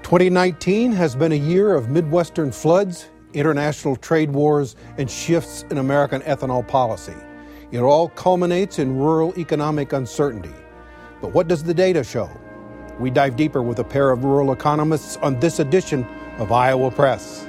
2019 has been a year of Midwestern floods, international trade wars, and shifts in American ethanol policy. It all culminates in rural economic uncertainty. But what does the data show? We dive deeper with a pair of rural economists on this edition of Iowa Press.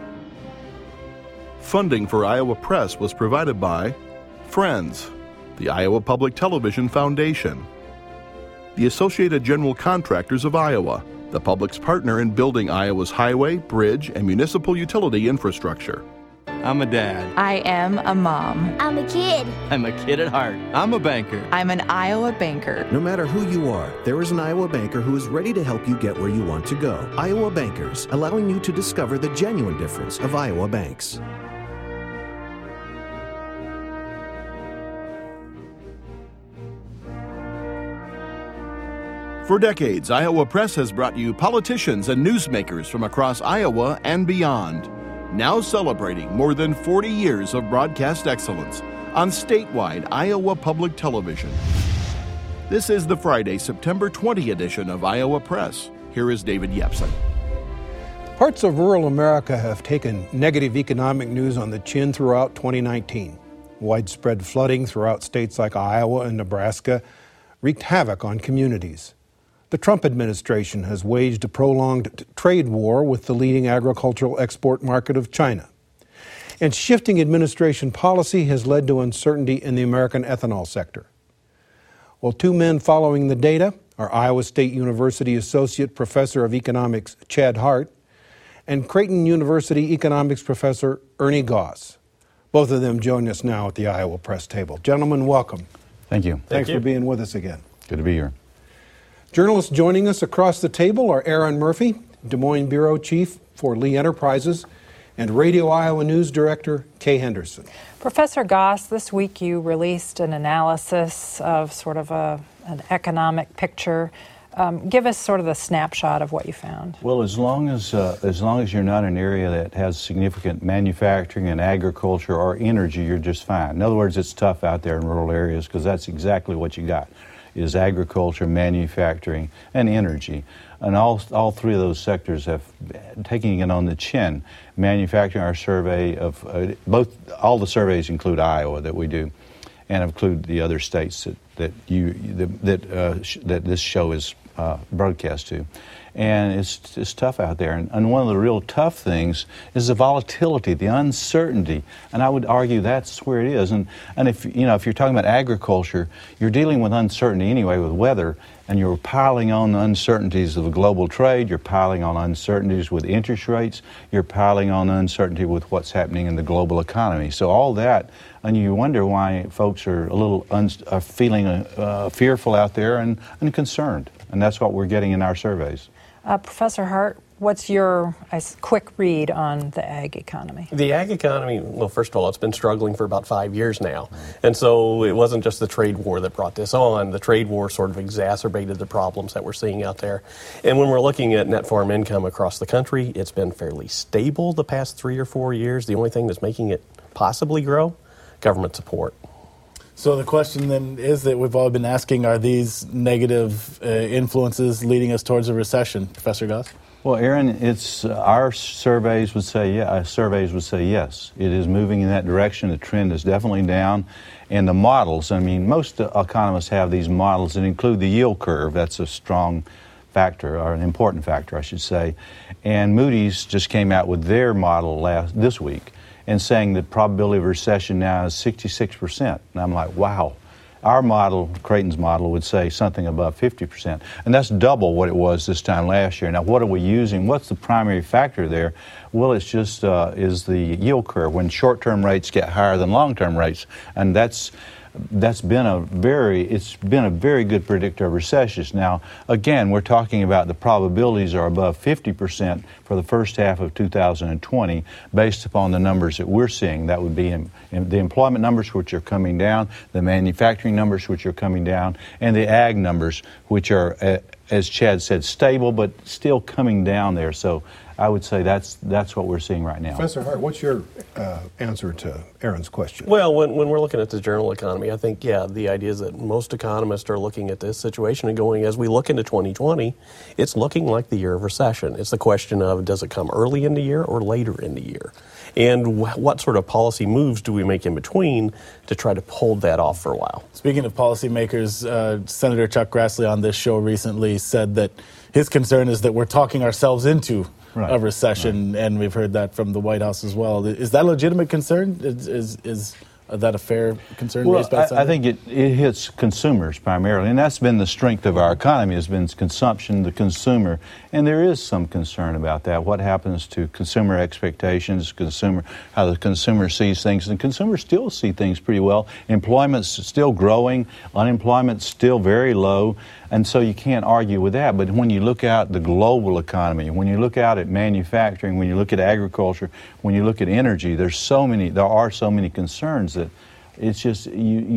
Funding for Iowa Press was provided by Friends, the Iowa Public Television Foundation, the Associated General Contractors of Iowa, the public's partner in building Iowa's highway, bridge, and municipal utility infrastructure. I'm a dad. I am a mom. I'm a kid. I'm a kid at heart. I'm a banker. I'm an Iowa banker. No matter who you are, there is an Iowa banker who is ready to help you get where you want to go. Iowa Bankers, allowing you to discover the genuine difference of Iowa banks. For decades, Iowa Press has brought you politicians and newsmakers from across Iowa and beyond, now celebrating more than 40 years of broadcast excellence on statewide Iowa Public Television. This is the Friday, September 20 edition of Iowa Press. Here is David Yepsen. Parts of rural America have taken negative economic news on the chin throughout 2019. Widespread flooding throughout states like Iowa and Nebraska wreaked havoc on communities. The Trump administration has waged a prolonged trade war with the leading agricultural export market of China. And shifting administration policy has led to uncertainty in the American ethanol sector. Well, two men following the data are Iowa State University Associate Professor of Economics Chad Hart and Creighton University Economics Professor Ernie Goss. Both of them join us now at the Iowa Press table. Gentlemen, welcome. Thank you. Thanks for being with us again. Good to be here. Journalists joining us across the table are Aaron Murphy, Des Moines Bureau Chief for Lee Enterprises, and Radio Iowa News Director Kay Henderson. Professor Goss, this week you released an analysis of sort of an economic picture. Give us sort of the snapshot of what you found. Well, as long as you're not in an area that has significant manufacturing and agriculture or energy, you're just fine. In other words, it's tough out there in rural areas because that's exactly what you got. Is agriculture, manufacturing, and energy. And all three of those sectors have taken it on the chin. Manufacturing, our survey of all the surveys include Iowa that we do, and include the other states that this show is broadcast to. And it's tough out there. And one of the real tough things is the volatility, the uncertainty. And I would argue that's where it is. And if you're talking about agriculture, you're dealing with uncertainty anyway with weather, and you're piling on the uncertainties of global trade, you're piling on uncertainties with interest rates, you're piling on uncertainty with what's happening in the global economy. So all that, and you wonder why folks are a little feeling fearful out there and concerned. And that's what we're getting in our surveys. Professor Hart, what's your quick read on the ag economy? The ag economy, well, first of all, it's been struggling for about 5 years now. And so it wasn't just the trade war that brought this on. The trade war sort of exacerbated the problems that we're seeing out there. And when we're looking at net farm income across the country, it's been fairly stable the past 3 or 4 years. The only thing that's making it possibly grow, government support. So the question then is that we've all been asking, are these negative influences leading us towards a recession, Professor Goss? Well, Aaron, it's our surveys would say yes. It is moving in that direction. The trend is definitely down. And the models, I mean, most economists have these models that include the yield curve. That's a strong factor, or an important factor, I should say. And Moody's just came out with their model this week, and saying the probability of recession now is 66%. And I'm like, wow. Our model, Creighton's model, would say something above 50%. And that's double what it was this time last year. Now, what are we using? What's the primary factor there? Well, it's just is the yield curve, when short-term rates get higher than long-term rates. And that's been a very good predictor of recessions. Now, again, we're talking about the probabilities are above 50% for the first half of 2020 based upon the numbers that we're seeing. That would be in the employment numbers, which are coming down, the manufacturing numbers, which are coming down, and the ag numbers, which are, as Chad said, stable, but still coming down there. So I would say that's what we're seeing right now. Professor Hart, what's your answer to Aaron's question? Well, when we're looking at the general economy, I think, the idea is that most economists are looking at this situation and going, as we look into 2020, it's looking like the year of recession. It's the question of, does it come early in the year or later in the year? And what sort of policy moves do we make in between to try to hold that off for a while? Speaking of policymakers, Senator Chuck Grassley on this show recently said that his concern is that we're talking ourselves into a recession, and we've heard that from the White House as well. Is that a legitimate concern? Is that a fair concern? Well, based by I think it hits consumers primarily, and that's been the strength of our economy, has been consumption, the consumer, and there is some concern about that. What happens to consumer expectations, how the consumer sees things, and consumers still see things pretty well. Employment's still growing, unemployment's still very low, and so you can't argue with that. But when you look out the global economy, when you look out at manufacturing, when you look at agriculture, when you look at energy, there are so many concerns that it's just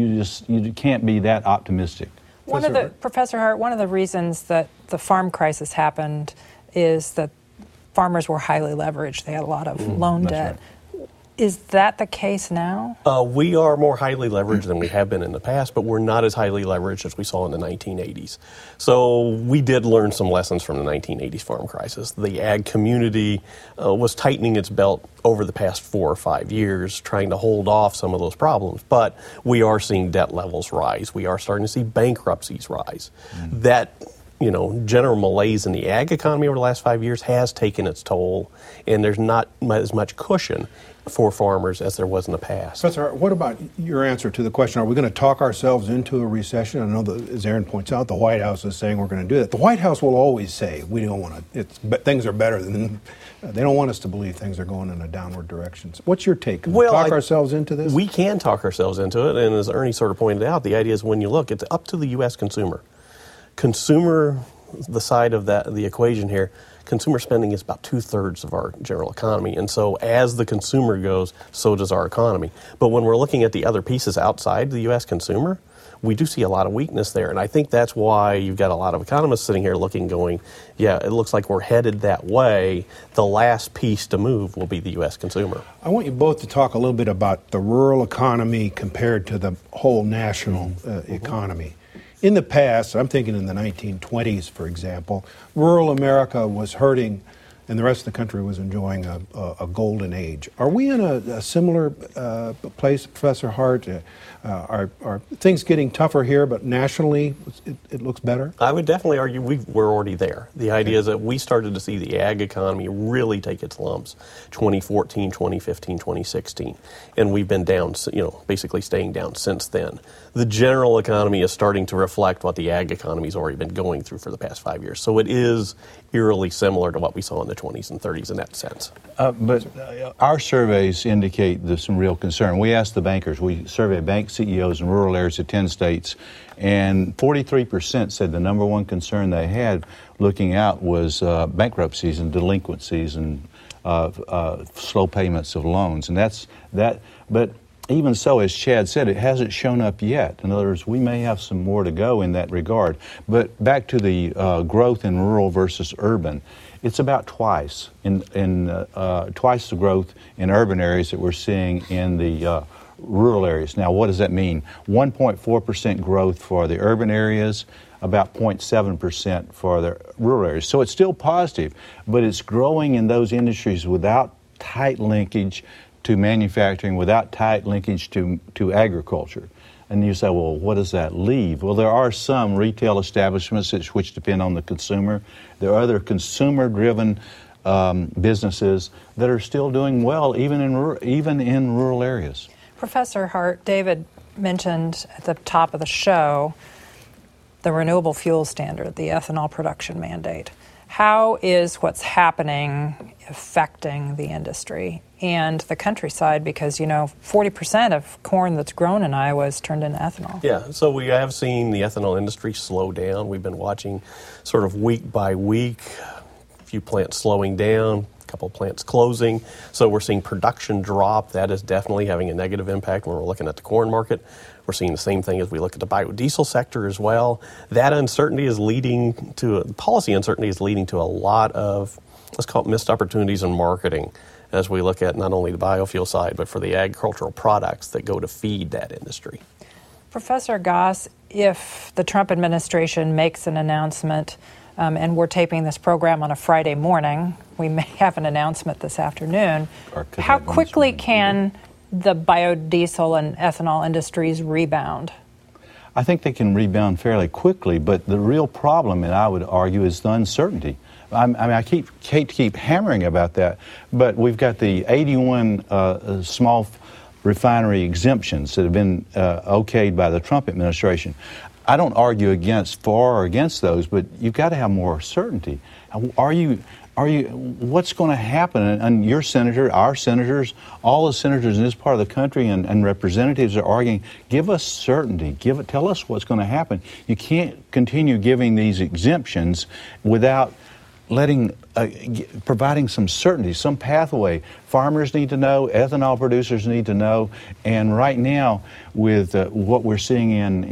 you can't be that optimistic. Professor Hart, one of the reasons that the farm crisis happened is that farmers were highly leveraged. They had a lot of loan debt. Right. Is that the case now? We are more highly leveraged than we have been in the past, but we're not as highly leveraged as we saw in the 1980s. So we did learn some lessons from the 1980s farm crisis. The ag community was tightening its belt over the past 4 or 5 years, trying to hold off some of those problems. But we are seeing debt levels rise. We are starting to see bankruptcies rise. That general malaise in the ag economy over the last 5 years has taken its toll, and there's not as much cushion for farmers as there was in the past. Professor, what about your answer to the question, are we going to talk ourselves into a recession? I know that, as Aaron points out, the White House is saying we're going to do that. The White House will always say we don't want to, things are better than, they don't want us to believe things are going in a downward direction. What's your take? Can we talk ourselves into this? We can talk ourselves into it, and as Ernie sort of pointed out, the idea is when you look, it's up to the U.S. consumer. The side of the equation here, consumer spending is about 2/3 of our general economy. And so as the consumer goes, so does our economy. But when we're looking at the other pieces outside the U.S. consumer, we do see a lot of weakness there. And I think that's why you've got a lot of economists sitting here looking, going, yeah, it looks like we're headed that way. The last piece to move will be the U.S. consumer. I want you both to talk a little bit about the rural economy compared to the whole national economy. In the past, I'm thinking in the 1920s, for example, rural America was hurting and the rest of the country was enjoying a golden age. Are we in a similar place, Professor Hart? Are things getting tougher here, but nationally it looks better? I would definitely argue we're already there. The idea is that we started to see the ag economy really take its lumps 2014, 2015, 2016. And we've been down, basically staying down since then. The general economy is starting to reflect what the ag economy has already been going through for the past 5 years. So it is eerily similar to what we saw in the 20s and 30s in that sense. But our surveys indicate there's some real concern. We asked the bankers, we surveyed bank CEOs in rural areas of 10 states, and 43% said the number one concern they had looking out was bankruptcies and delinquencies and slow payments of loans. And that's that. But even so, as Chad said, it hasn't shown up yet. In other words, we may have some more to go in that regard. But back to the growth in rural versus urban, it's about twice twice the growth in urban areas that we're seeing in the rural areas. Now, what does that mean? 1.4% growth for the urban areas, about 0.7% for the rural areas. So it's still positive, but it's growing in those industries without tight linkage to manufacturing, without tight linkage to agriculture. And you say, well, what does that leave? Well, there are some retail establishments which depend on the consumer. There are other consumer-driven businesses that are still doing well, even in rural areas. Professor Hart, David mentioned at the top of the show the renewable fuel standard, the ethanol production mandate. How is what's happening affecting the industry and the countryside? Because, 40% of corn that's grown in Iowa is turned into ethanol. Yeah, so we have seen the ethanol industry slow down. We've been watching sort of week by week, a few plants slowing down, couple of plants closing. So we're seeing production drop. That is definitely having a negative impact when we're looking at the corn market. We're seeing the same thing as we look at the biodiesel sector as well. That uncertainty is leading to, policy uncertainty is leading to a lot of, let's call it missed opportunities in marketing as we look at not only the biofuel side, but for the agricultural products that go to feed that industry. Professor Goss, if the Trump administration makes an announcement, and we're taping this program on a Friday morning, we may have an announcement this afternoon, how quickly can the biodiesel and ethanol industries rebound? I think they can rebound fairly quickly, but the real problem, and I would argue, is the uncertainty. I keep hammering about that, but we've got the 81 small refinery exemptions that have been okayed by the Trump administration. I don't argue for or against those, but you've got to have more certainty. What's going to happen? And your senator, our senators, all the senators in this part of the country and representatives are arguing, give us certainty. Tell us what's going to happen. You can't continue giving these exemptions without providing some certainty, some pathway. Farmers need to know, ethanol producers need to know, and right now with what we're seeing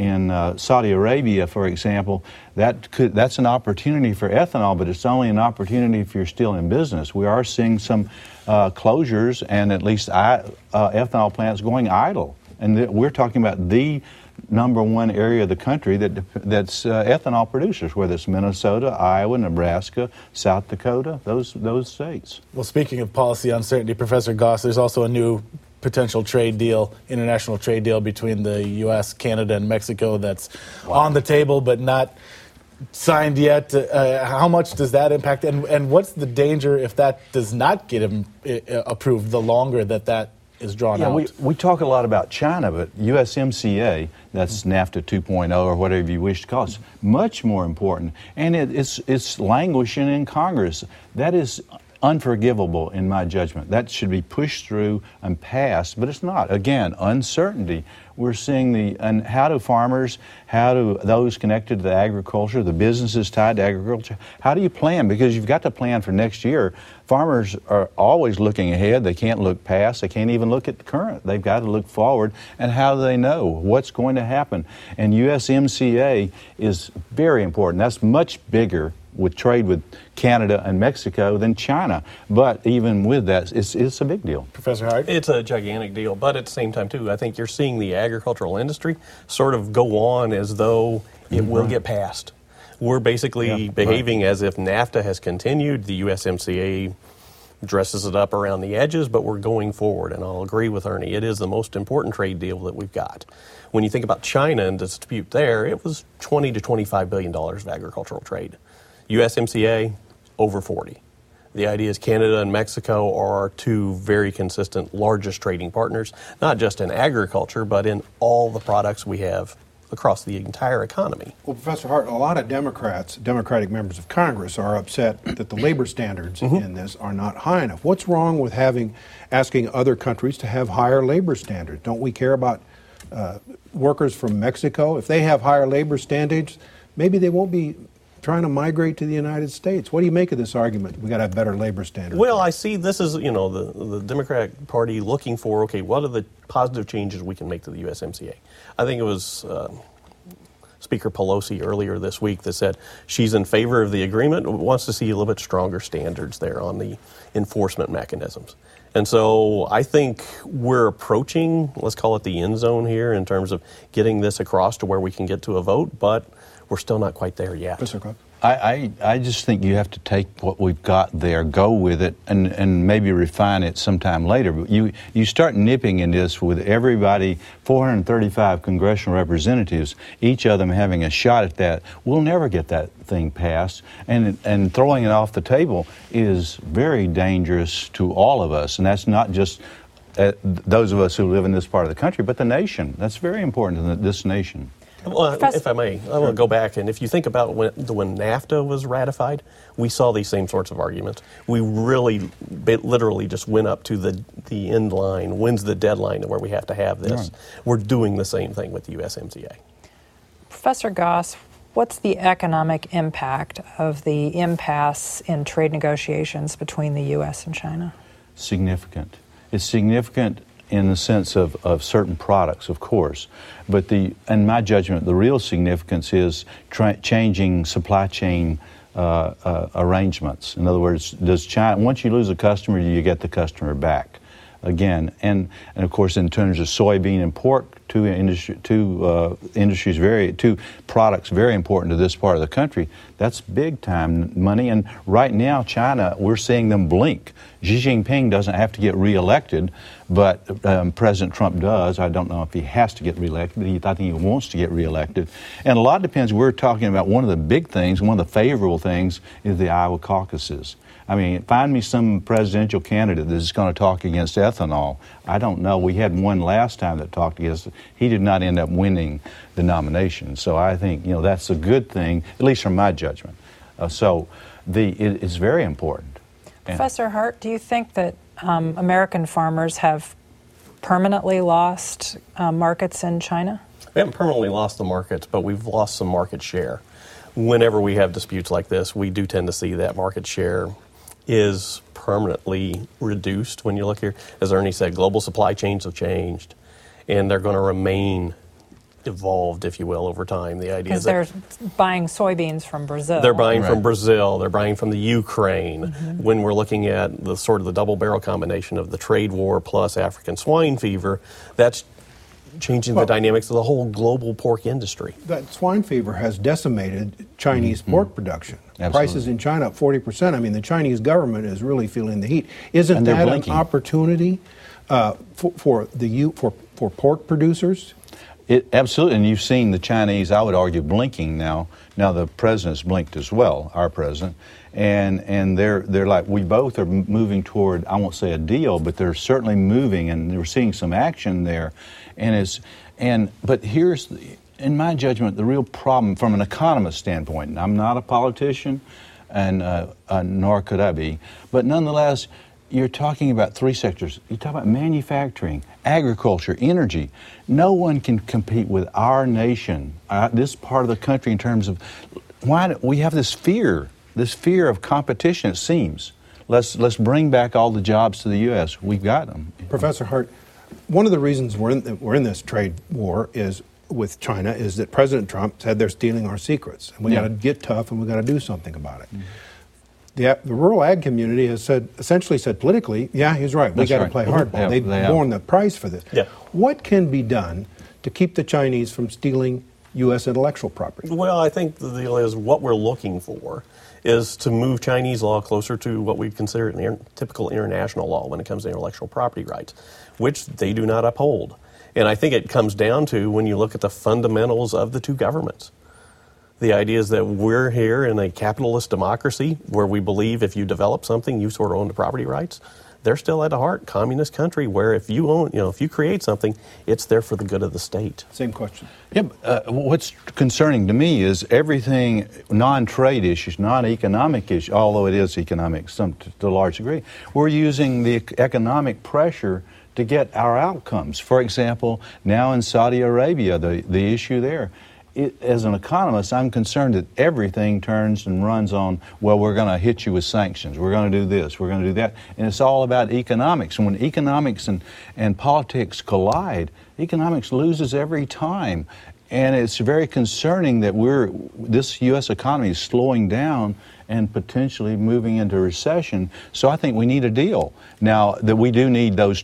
in Saudi Arabia, for example, that's an opportunity for ethanol, but it's only an opportunity if you're still in business. We are seeing some closures and at least ethanol plants going idle, and we're talking about the number one area of the country that's ethanol producers, whether it's Minnesota, Iowa, Nebraska, South Dakota, those states. Well, speaking of policy uncertainty, Professor Goss, there's also a new potential trade deal, international trade deal between the U.S., Canada, and Mexico that's on the table but not signed yet. How much does that impact, and what's the danger if that does not get approved the longer that is drawn out? We talk a lot about China, but USMCA, that's NAFTA 2.0 or whatever you wish to call it, is much more important. And it's languishing in Congress. That is unforgivable in my judgment. That should be pushed through and passed, but it's not. Again, uncertainty. We're seeing how do farmers, how do those connected to the agriculture, the businesses tied to agriculture, how do you plan? Because you've got to plan for next year. Farmers are always looking ahead. They can't look past. They can't even look at the current. They've got to look forward. And how do they know what's going to happen? And USMCA is very important. That's much bigger with trade with Canada and Mexico than China. But even with that, it's a big deal. Professor Hart? It's a gigantic deal, but at the same time, too, I think you're seeing the agricultural industry sort of go on as though it will get passed. We're basically behaving as if NAFTA has continued. The USMCA dresses it up around the edges, but we're going forward, and I'll agree with Ernie. It is the most important trade deal that we've got. When you think about China and the dispute there, it was $20 to $25 billion of agricultural trade. USMCA, over 40. The idea is Canada and Mexico are our two very consistent largest trading partners, not just in agriculture, but in all the products we have across the entire economy. Well, Professor Hart, a lot of Democratic members of Congress are upset that the labor standards in this are not high enough. What's wrong with asking other countries to have higher labor standards? Don't we care about workers from Mexico? If they have higher labor standards, maybe they won't be trying to migrate to the United States. What do you make of this argument? We got to have better labor standards. Well, I see this is, the Democratic Party looking for, okay, what are the positive changes we can make to the USMCA? I think it was Speaker Pelosi earlier this week that said she's in favor of the agreement, wants to see a little bit stronger standards there on the enforcement mechanisms. And so I think we're approaching, let's call it the end zone here in terms of getting this across to where we can get to a vote, but we're still not quite there yet. I just think you have to take what we've got there, go with it, and maybe refine it sometime later. But you start nipping in this with everybody, 435 congressional representatives, each of them having a shot at that. We'll never get that thing passed, and throwing it off the table is very dangerous to all of us, and that's not just those of us who live in this part of the country, but the nation. That's very important to this nation. Well, if I may, I want to go back, and if you think about when NAFTA was ratified, we saw these same sorts of arguments. We really, literally just went up to the end line. When's the deadline where we have to have this? Right. We're doing the same thing with the USMCA. Professor Goss, What's the economic impact of the impasse in trade negotiations between the U.S. and China? Significant. It's significant in the sense of certain products, of course, but in my judgment, the real significance is changing supply chain arrangements. In other words, does China, once you lose a customer, do you get the customer back again? And of course, in terms of soybean and pork, two products very important to this part of the country. That's big time money. And right now, China, we're seeing them blink. Xi Jinping doesn't have to get reelected, but President Trump does. I don't know if he has to get reelected, but I think he wants to get reelected. And a lot depends. We're talking about one of the big things, one of the favorable things is the Iowa caucuses. I mean, find me some presidential candidate that's going to talk against ethanol. I don't know. We had one last time that talked against it. He did not end up winning the nomination. So I think, that's a good thing, at least from my judgment. It's very important. Professor Hart, do you think that American farmers have permanently lost markets in China? We haven't permanently lost the markets, but we've lost some market share. Whenever we have disputes like this, we do tend to see that market share is permanently reduced. When you look here, as Ernie said, global supply chains have changed, and they're going to remain evolved, if you will, over time. The idea is that they're buying soybeans from Brazil. They're buying from Brazil. They're buying from the Ukraine. Mm-hmm. When we're looking at the sort of the double barrel combination of the trade war plus African swine fever, that's changing the dynamics of the whole global pork industry. That swine fever has decimated Chinese pork production. Absolutely. Prices in China up 40%. I mean, the Chinese government is really feeling the heat. Isn't that an opportunity for pork producers? Absolutely, and you've seen the Chinese, I would argue, blinking now. Now the president's blinked as well, our president, and they're like, we both are moving toward, I won't say a deal, but they're certainly moving, and we're seeing some action there. But here's, in my judgment, the real problem from an economist standpoint. And I'm not a politician, and nor could I be, but nonetheless, you're talking about three sectors. You talk about manufacturing, agriculture, energy. No one can compete with our nation, this part of the country, in terms of why we have this fear of competition. It seems. Let's bring back all the jobs to the U.S. We've got them. Professor Hart, one of the reasons we're in this trade war with China is that President Trump said they're stealing our secrets, and we got to get tough and we got to do something about it. Mm-hmm. The rural ag community has essentially said politically, yeah, he's right. We got to play hardball. They've borne the price for this. Yeah. What can be done to keep the Chinese from stealing U.S. intellectual property? Well, I think the deal is what we're looking for is to move Chinese law closer to what we consider typical international law when it comes to intellectual property rights, which they do not uphold. And I think it comes down to when you look at the fundamentals of the two governments. The idea is that we're here in a capitalist democracy where we believe if you develop something, you sort of own the property rights. They're still at the heart communist country where if you own, if you create something, it's there for the good of the state. Same question. Yeah, what's concerning to me is everything non-trade issues, non-economic issues, although it is economic to a large degree. We're using the economic pressure to get our outcomes. For example, now in Saudi Arabia, the issue there. As an economist, I'm concerned that everything turns and runs on, well, we're going to hit you with sanctions. We're going to do this. We're going to do that. And it's all about economics. And when economics and politics collide, economics loses every time. And it's very concerning that this U.S. economy is slowing down and potentially moving into recession. So I think we need a deal. Now, that we do need those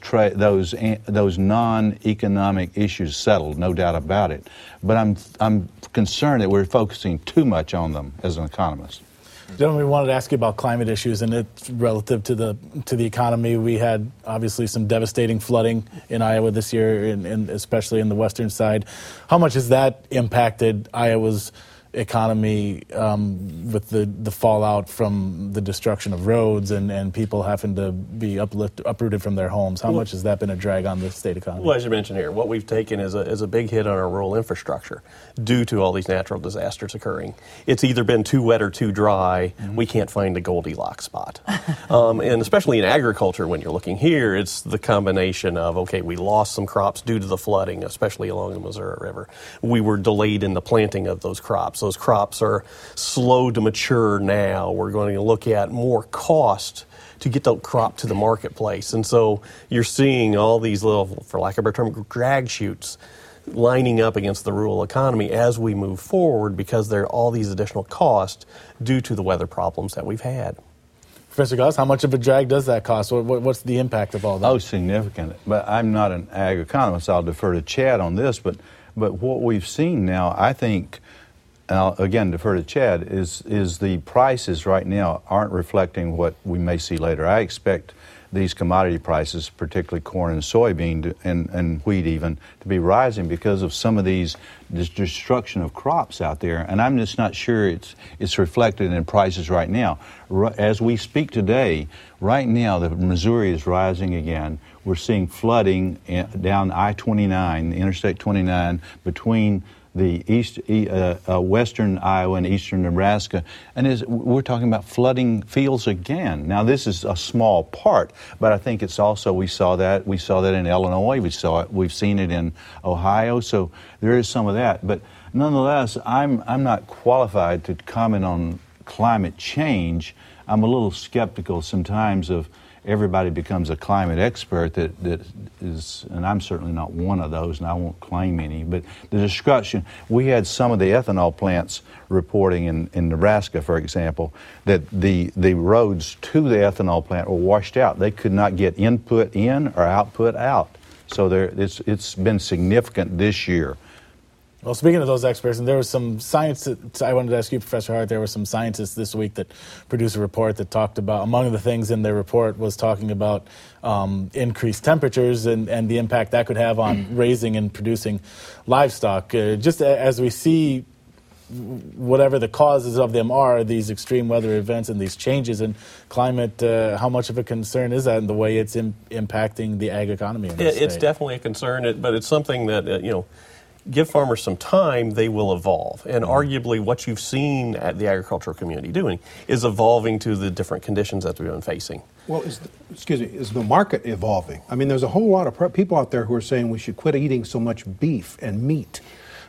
non-economic issues settled, no doubt about it. But I'm concerned that we're focusing too much on them as an economist. Gentlemen, we wanted to ask you about climate issues, and it's relative to the economy. We had obviously some devastating flooding in Iowa this year, and especially in the western side. How much has that impacted Iowa's economy with the fallout from the destruction of roads and people having to be uprooted from their homes? How much has that been a drag on the state economy? Well, as you mentioned here, what we've taken is a big hit on our rural infrastructure due to all these natural disasters occurring. It's either been too wet or too dry. Mm-hmm. We can't find the Goldilocks spot. And especially in agriculture, when you're looking here, it's the combination of, okay, we lost some crops due to the flooding, especially along the Missouri River. We were delayed in the planting of those crops. Those crops are slow to mature now. We're going to look at more cost to get the crop to the marketplace. And so you're seeing all these little, for lack of a better term, drag chutes lining up against the rural economy as we move forward because there are all these additional costs due to the weather problems that we've had. Professor Goss, how much of a drag does that cost? What's the impact of all that? Oh, significant. But I'm not an ag economist. I'll defer to Chad on this. But what we've seen now, I think, and I'll again defer to Chad, is the prices right now aren't reflecting what we may see later. I expect these commodity prices, particularly corn and soybean and wheat even, to be rising because of some of this destruction of crops out there. And I'm just not sure it's reflected in prices right now. As we speak today, right now the Missouri is rising again. We're seeing flooding down I-29, the Interstate 29, between the western Iowa and eastern Nebraska, and we're talking about flooding fields again. Now, this is a small part, but I think it's also we saw that in Illinois, we've seen it in Ohio, so there is some of that. But nonetheless, I'm not qualified to comment on climate change. I'm a little skeptical sometimes of everybody becomes a climate expert that is, and I'm certainly not one of those, and I won't claim any, but the discussion, we had some of the ethanol plants reporting in Nebraska, for example, that the roads to the ethanol plant were washed out. They could not get input in or output out. So it's been significant this year. Well, speaking of those experts, and there was some science, I wanted to ask you, Professor Hart, there were some scientists this week that produced a report that talked about, among the things in their report was talking about increased temperatures and the impact that could have on raising and producing livestock. Just as we see whatever the causes of them are, these extreme weather events and these changes in climate, how much of a concern is that in the way it's impacting the ag economy in this state? It's definitely a concern, but it's something that, give farmers some time, they will evolve. And arguably what you've seen at the agricultural community doing is evolving to the different conditions that we've been facing. Well, is the market evolving? I mean, there's a whole lot of people out there who are saying we should quit eating so much beef and meat,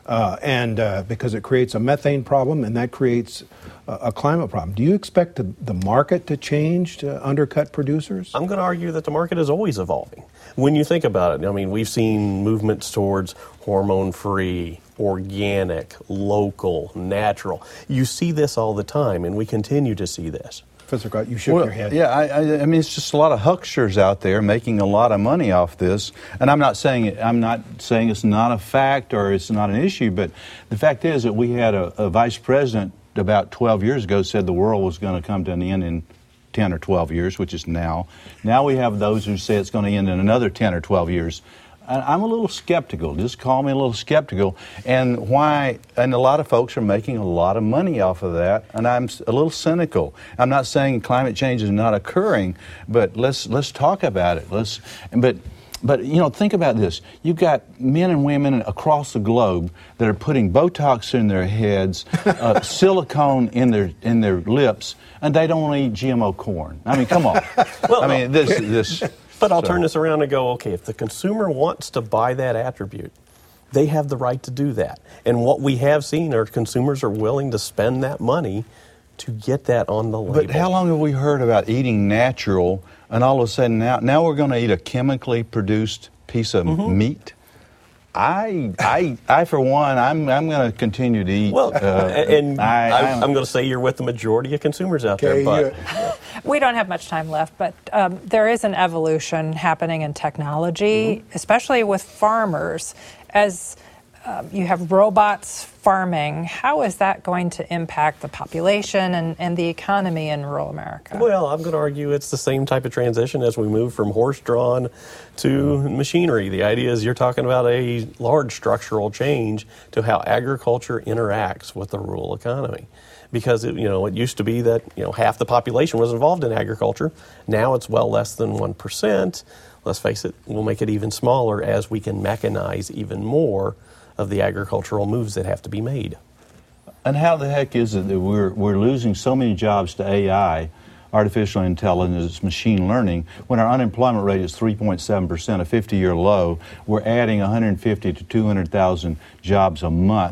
because it creates a methane problem and that creates a climate problem. Do you expect the market to change to undercut producers? I'm going to argue that the market is always evolving. When you think about it, I mean, we've seen movements towards hormone-free, organic, local, natural. You see this all the time, and we continue to see this. Professor Gott, you shook your head. Yeah, I mean, it's just a lot of hucksters out there making a lot of money off this. And I'm not saying it's not a fact or it's not an issue, but the fact is that we had a vice president about 12 years ago said the world was going to come to an end in 10 or 12 years, which is now. Now we have those who say it's going to end in another 10 or 12 years. I'm a little skeptical. Just call me a little skeptical. And a lot of folks are making a lot of money off of that, and I'm a little cynical. I'm not saying climate change is not occurring, but let's talk about it. But think about this. You've got men and women across the globe that are putting Botox in their heads, silicone in their lips, and they don't eat GMO corn. I mean, come on. Well, I mean, this. But I'll turn this around and go, okay, if the consumer wants to buy that attribute, they have the right to do that. And what we have seen are consumers are willing to spend that money to get that on the label. But how long have we heard about eating natural, and all of a sudden now we're going to eat a chemically produced piece of meat? I for one, I'm going to continue to eat. Well, I'm going to say you're with the majority of consumers out there. But we don't have much time left, but there is an evolution happening in technology, especially with farmers. As you have robots farming, how is that going to impact the population and the economy in rural America? Well, I'm going to argue it's the same type of transition as we move from horse-drawn to machinery. The idea is you're talking about a large structural change to how agriculture interacts with the rural economy. Because it used to be that half the population was involved in agriculture. Now it's well less than 1%. Let's face it, we'll make it even smaller as we can mechanize even more of the agricultural moves that have to be made. And how the heck is it that we're losing so many jobs to AI, artificial intelligence, machine learning, when our unemployment rate is 3.7%, a 50-year low? We're adding 150 to 200,000 jobs a month.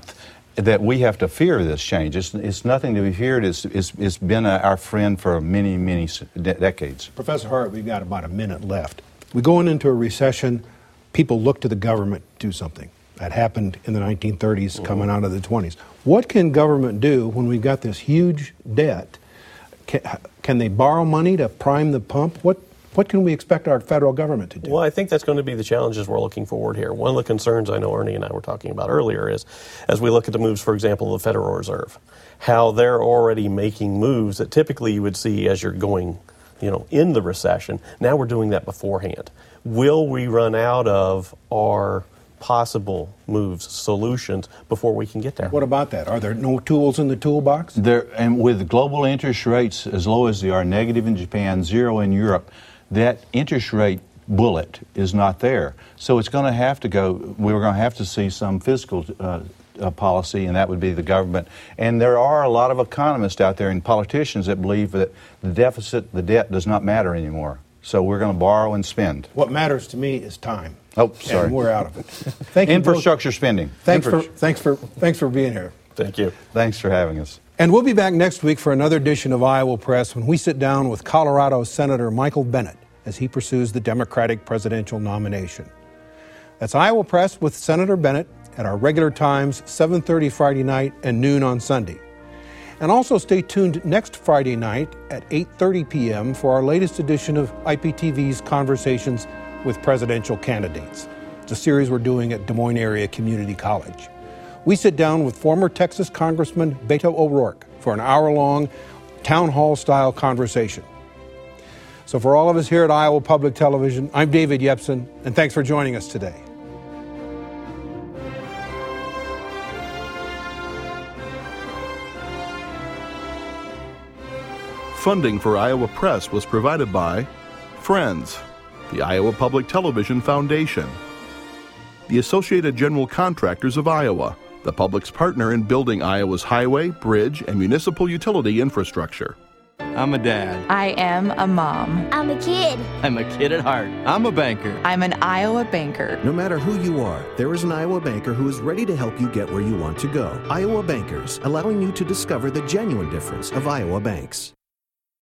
that we have to fear this change. It's nothing to be feared. It's been our friend for many, many decades. Professor Hart, we've got about a minute left. We're going into a recession. People look to the government to do something. That happened in the 1930s, coming out of the 20s. What can government do when we've got this huge debt? Can they borrow money to prime the pump? What can we expect our federal government to do? Well, I think that's going to be the challenges we're looking forward here. One of the concerns I know Ernie and I were talking about earlier is, as we look at the moves, for example, of the Federal Reserve, how they're already making moves that typically you would see as you're going, in the recession. Now we're doing that beforehand. Will we run out of our possible moves, solutions, before we can get there? What about that? Are there no tools in the toolbox? And with global interest rates as low as they are, negative in Japan, zero in Europe, that interest rate bullet is not there. So it's going to have to go, we're going to have to see some fiscal policy, and that would be the government. And there are a lot of economists out there and politicians that believe that the deficit, the debt does not matter anymore. So we're going to borrow and spend. What matters to me is time. Oh, sorry. And we're out of it. Thank you. Infrastructure spending. Thanks for being here. Thank you. Thanks for having us. And we'll be back next week for another edition of Iowa Press when we sit down with Colorado Senator Michael Bennet as he pursues the Democratic presidential nomination. That's Iowa Press with Senator Bennet at our regular times, 7:30 Friday night and noon on Sunday. And also stay tuned next Friday night at 8:30 p.m. for our latest edition of IPTV's Conversations with Presidential Candidates. It's a series we're doing at Des Moines Area Community College. We sit down with former Texas Congressman Beto O'Rourke for an hour-long town hall-style conversation. So for all of us here at Iowa Public Television, I'm David Yepsen, and thanks for joining us today. Funding for Iowa Press was provided by Friends, the Iowa Public Television Foundation, the Associated General Contractors of Iowa, the public's partner in building Iowa's highway, bridge, and municipal utility infrastructure. I'm a dad. I am a mom. I'm a kid. I'm a kid at heart. I'm a banker. I'm an Iowa banker. No matter who you are, there is an Iowa banker who is ready to help you get where you want to go. Iowa Bankers, allowing you to discover the genuine difference of Iowa banks.